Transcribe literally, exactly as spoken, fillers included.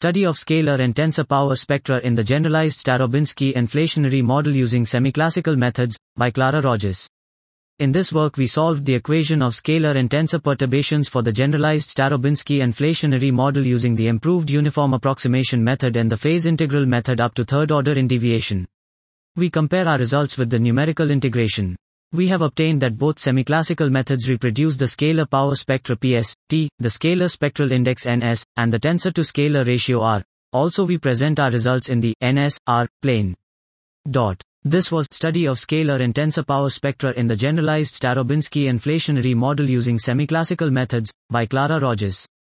Study of scalar and tensor power spectra in the generalized Starobinsky inflationary model using semiclassical methods, by Clara Rogers. In this work we solved the equation of scalar and tensor perturbations for the generalized Starobinsky inflationary model using the improved uniform approximation method and the phase integral method up to third order in deviation. We compare our results with the numerical integration. We have obtained that both semiclassical methods reproduce the scalar power spectra P S, T, the scalar spectral index N S, and the tensor to scalar ratio R. Also we present our results in the N S, R, plane. Dot. This was Study of Scalar and Tensor Power Spectra in the Generalized Starobinsky Inflationary Model Using Semiclassical Methods, by Clara Rogers.